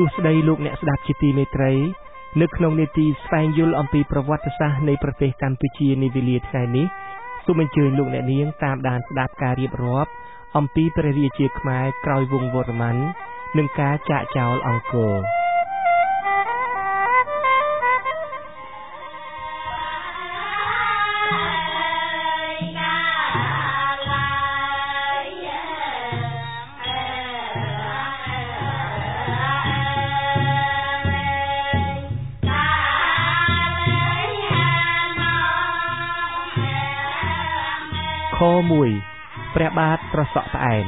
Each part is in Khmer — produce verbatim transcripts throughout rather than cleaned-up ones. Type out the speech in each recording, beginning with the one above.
សួស្តីលោកអ្នកស្ដាប់ជាទីមេត្រីនៅក្នុងនេតិស្វែងយល់អំពីប្រវត្តិសាស្ត្រនៃប្រទេសកម្ពុជានាវេលាថ្ងៃនេះសូមអញ្ជើញលោកអ្នកនាងតាមដានស្ដាប់ការរៀបរាប់អំពីព្រះរាជាខ្មែរក្រោយវង្សវរ្ម័ននិងការចាកចោលអង្គរខមួយព្រះបាទត្រសក់ផ្អែម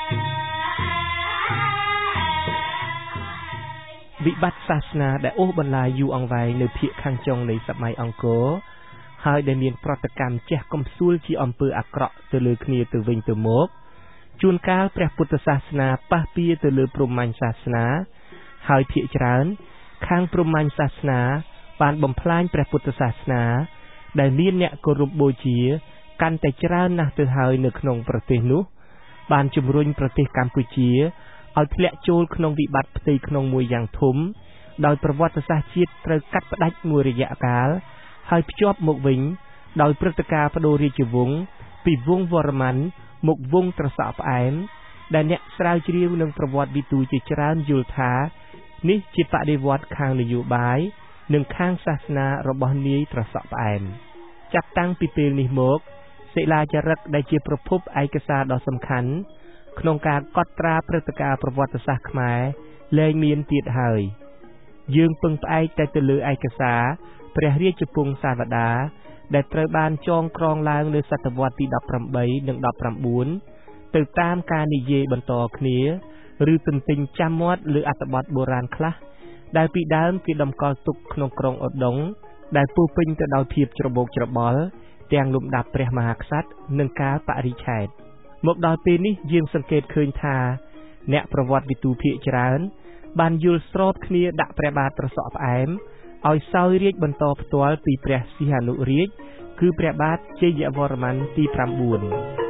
វិបត្តិសាសនាដែលអូសបន្លាយយូរអង្វែងនៅភាគខាងចុងនៃសម័យអង្គរហើយដែលមានប្រតិកម្មជះកំសួលជាអំពើអាក្រក់ទៅលើគ្នាទៅវិញទៅមកជួនកាលព្រះពុទ្ធសាសនាប៉ះពាល់ទៅលើព្រហ្មញ្ញសាសនាហើយភាគច្រើនខាងព្រហ្មញ្ញសាសនាបានបំផ្លាញព្រះពុទ្ធសាសនាដែលមានអ្នកគោរពបូជាកាន់តែច្រើនណាស់ទៅហើយនៅក្នុងប្រទេសនោះបានជំរុញប្រទេសកម្ពុជាឲ្យធ្លាក់ចូលក្នុងវិបត្តិផ្ទៃក្នុងមួយយ៉ាងធំដោយប្រវត្តិសាស្ត្រជាតិត្រូវកាត់ផ្តាច់មួយរយៈកាលហើយភ្ជាប់មកវិញដោយព្រឹត្តិការណ៍បដូររាជវង្សពីវង្សវរ្ម័នមកវង្សត្រសក់ផ្អែមដែលអ្នកស្រាវជ្រាវនឹងប្រវត្តិវិទូជាច្រើនយល់ថានេះជាបដិវត្តន៍ខាងនយោបាយនិងខាងសាសនារបស់នាយត្រសក់ផ្អែមចាប់តាំងពីពេលនេះមកសិលាចារឹកដែលជាប្រភពឯកសារដ៏សំខាន់ក្នុងការកត់ត្រាព្រឹត្តិការណ៍ប្រវត្តិសាស្ត្រខ្មែរលែងមានទៀតហើយយើងពឹងផ្អែកតែទៅលើឯកសារព្រះរាជពង្សាវតារដែលត្រូវបានចងក្រងឡើងនៅសតវត្សទីដប់ប្រាំបីនិងដប់ប្រាំបួនទៅតាមការនិយាយបន្តគ្នាឬទន្ទិញចាំមាត់លើអត្ថបទបុរាណខ្លះដែលពីដើមគេតម្កល់ទុកក្នុងក្រុងឧដុង្គដែលពោរពេញទៅដោយភាពច្របូកច្របល់ទាំងលំដាប់ព្រះមហាក្សត្រនិងកាលបរិច្ឆេទមកដល់ពេលនេះយើងសង្កេតឃើញថាអ្នកប្រវត្តិវិទូភាគច្រើនបានយល់ស្របគ្នាដាក់ព្រះបាទត្រសក់ផ្អែមឲ្យសោយរាជ្យបន្តផ្ទាល់ពីព្រះសីហនុរាជគឺព្រះបាទជ័យវរ្ម័នទីប្រាំបួន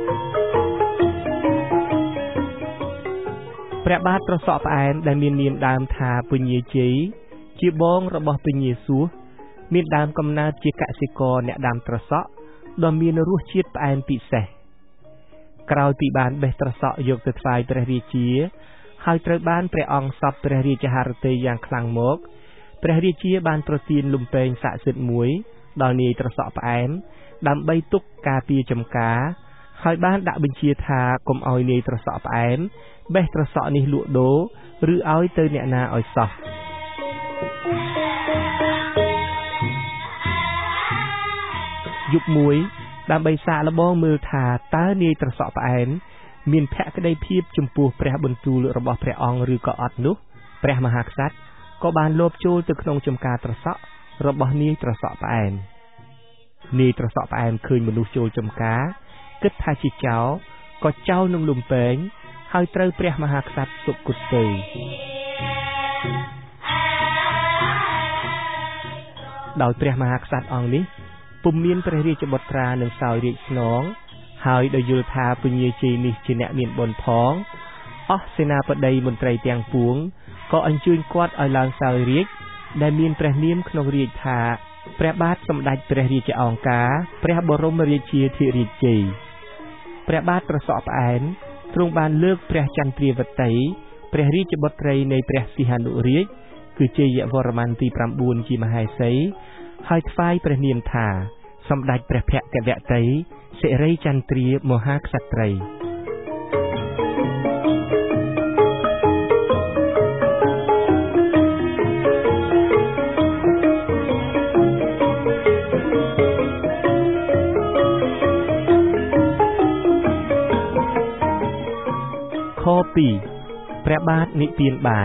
ព្រះបាទត្រសក់ផ្អែមដែលមាននាមដើមថាពញាជ័យជាបងរបស់ពញាសួសមានដើមកំណើតជាកសិករអ្នកដាំត្រសក់ដ៏មានរសជាតិផ្អែមពិសេសក្រោយពីបានបេះត្រសក់យកទៅថ្វាយព្រះរាជាហើយត្រូវបានព្រះអង្គសព្វព្រះរាជហឫទ័យយ៉ាងខ្លាំងមកព្រះរាជាបានប្រទានលំពែងស័ក្តិសិទ្ធិមួយដល់នាយត្រសក់ផ្អែមដើម្បីទុកការពារចំការហើយបានដាក់បញ្ជាថាកុំឲ្យនាយត្រសក់ផ្អែមបេះត្រសក់នេះលក់ដូរឬឲ្យទៅអ្នកណាឲ្យសោះយប់មួយដើម្បីសាកល្បងមើលថាតើនាយត្រសក់ផ្អែមមានភក្តីភាពចំពោះព្រះបន្ទូលរបស់ព្រះអង្គឬក៏អត់នោះព្រះមហាក្សត្រក៏បានលបចូលទៅក្នុងចំការត្រសក់របស់នាយត្រសក់ផ្អែមនាយត្រសក់ផ្អែមឃើញមនុស្សចូលចំការគិតថាជាចោរក៏ចោលនឹងលំពែងហើយត្រូវព្រះមហាក្សត្រសុគតទៅដោយព្រះមហាក្សត្រអង្គនេះពុំមានព្រះរាជបុត្រានឹងសោយរាជស្នងហើយដោយយល់ថាពញាជ័យនេះជាអ្នកមានបុណ្យផងអស់សេនាបតីមន្ត្រីទាំងពួងក៏អញ្ជើញគាត់ឲ្យឡើងសោយរាជដែលមានព្រះនាមក្នុងរាជថាព្រះបាទសម្ដេចព្រះរាជអង្ការព្រះបរមរាជាធិរាជជ័យព្រះបាទត្រសក់ផ្អែមទ្រង់បានលើកព្រះចន្ទ្រាវតីព្រះរាជបុត្រីនៃព្រះសីហនុរាជគឺជ័យវរ្ម័នទីប្រាំបួនជាមហេសីហើយថ្វាយព្រះនាមថាសម្ដេចព្រះភក្ត្រវតីសិរីចន្ទ្រាមហាក្សត្រីខពីរព្រះបាទនិព្វានបាទ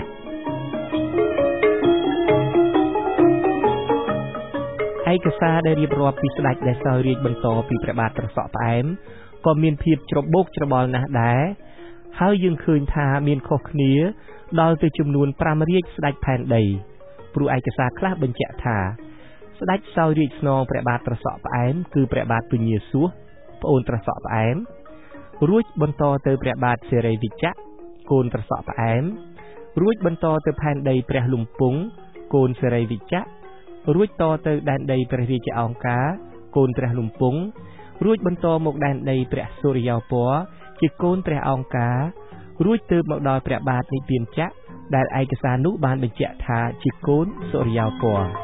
ឯកសារដែលរៀបរាប់ពីស្ដេចដែលសោយរាជបន្តពីព្រះបាទត្រសក់ផ្អែមក៏មានភាពច្របូកច្របល់ណាស់ដែរហើយយើងឃើញថាមានខុសគ្នាដល់ទៅចំនួនប្រាំរាជស្ដេចផែនដីព្រោះឯកសារខ្លះបញ្ជាក់ថាស្ដេចសោយរាជស្នងព្រះបាទត្រសក់ផ្អែមគឺព្រះបាទពញាសួសប្អូនត្រសក់ផ្អែមរួចបន្តទៅព្រះបាទសិរីវិជ្ជៈកូនត្រសក់ផ្អែមរួចបន្តទៅផែនដីព្រះលំពង់កូនសិរីវិជ្ជៈរួចតទៅដែនដីព្រះរាជអង្ការកូនព្រះលំពង់រួចបន្តមកដែនដីព្រះសូរិយោពណ៌ជាកូនព្រះអង្ការរួចទៅមកដល់ព្រះបាទនិព្វានចក្រដែលឯកសារនោះបានបញ្ជាក់ថាជាកូនសូរិយោពណ៌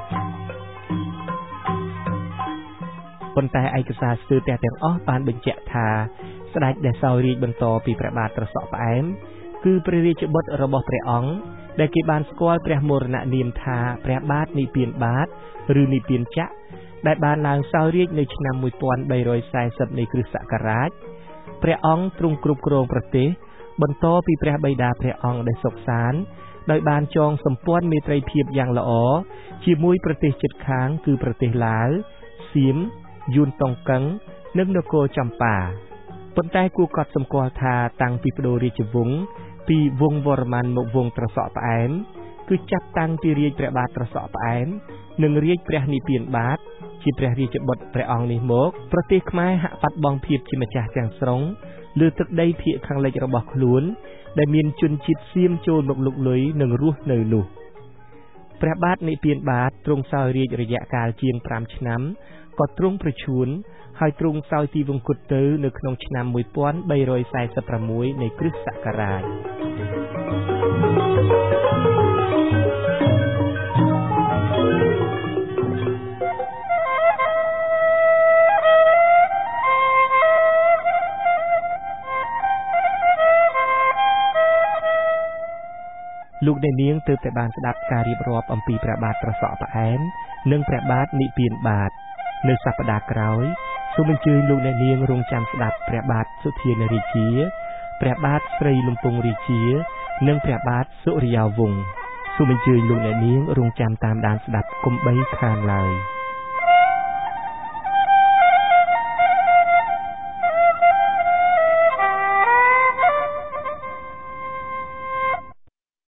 ប៉ុន្តែឯកសារស្ទើរតែទាំងអស់បានបញ្ជាក់ថាស្ដេចដែលសោយរាជ្យបន្តពីព្រះបាទត្រសក់ផ្អែមគឺព្រះរាជបុត្ររបស់ព្រះអង្គដែលគេបានស្គាល់ព្រះមរណនាមថាព្រះបាទនិព្វានបាទឬនិព្វានចក្រដែលបានឡើងសោយរាជ្យនៅឆ្នាំmột nghìn ba trăm bốn mươiនៃគ្រិស្តសករាជព្រះអង្គទ្រង់គ្រប់គ្រងប្រទេសបន្តពីព្រះបិតាព្រះអង្គដែលសុខសាន្តដោយបានចងសម្ព័ន្ធមេត្រីភាពយ៉ាងល្អជាមួយប្រទេសជិតខាងគឺប្រទេសឡាវសៀមយួនតុងកឹងនិងនគរចម្ប៉ាប៉ុន្តែគួរកត់សម្គាល់ថាតាំងពីបដូររាជវង្សពីវង្សវរ្ម័នមកវង្សត្រសក់ផ្អែមគឺចាប់តាំងពីរាជព្រះបាទត្រសក់ផ្អែមនិងរាជព្រះនិព្វានបាទជាព្រះរាជបុត្រព្រះអង្គនេះមកប្រទេសខ្មែរហាក់បាត់បង់ភាពជាម្ចាស់ទាំងស្រុងលើទឹកដីភាគខាងលិចរបស់ខ្លួនដែលមានជនជាតិសៀមចូលមកលុកលុយនិងរស់នៅនោះព្រះបាទនិព្វានបាទទ្រង់សោយរាជរយៈកាលជាងfiveឆ្នាំក៏ទ្រង់ប្រឈួនហើយទ្រង់សោយទីវង្គតទៅនៅក្នុងឆ្នាំmột nghìn ba trăm bốn mươi sáuនៃគ្រិស្តសករាជលោកអ្នកនាងទើបតែបានស្ដាប់ការរៀបរាប់អំពីព្រះបាទត្រសក់ផ្អែមនិងព្រះបាទនិព្វានបាទនៅសប្តាហ៍ក្រោយសូមអញ្ជើញលោកអ្នកនាងរងចាំស្ដាប់ព្រះបាទសុធានរាជាព្រះបាទស្រីលំពង់រាជានិងព្រះបាទសូរិយោវង្សសូមអញ្ជើញលោកអ្នកនាងរងចាំតាមដានស្ដាប់កុំបីខានឡើយ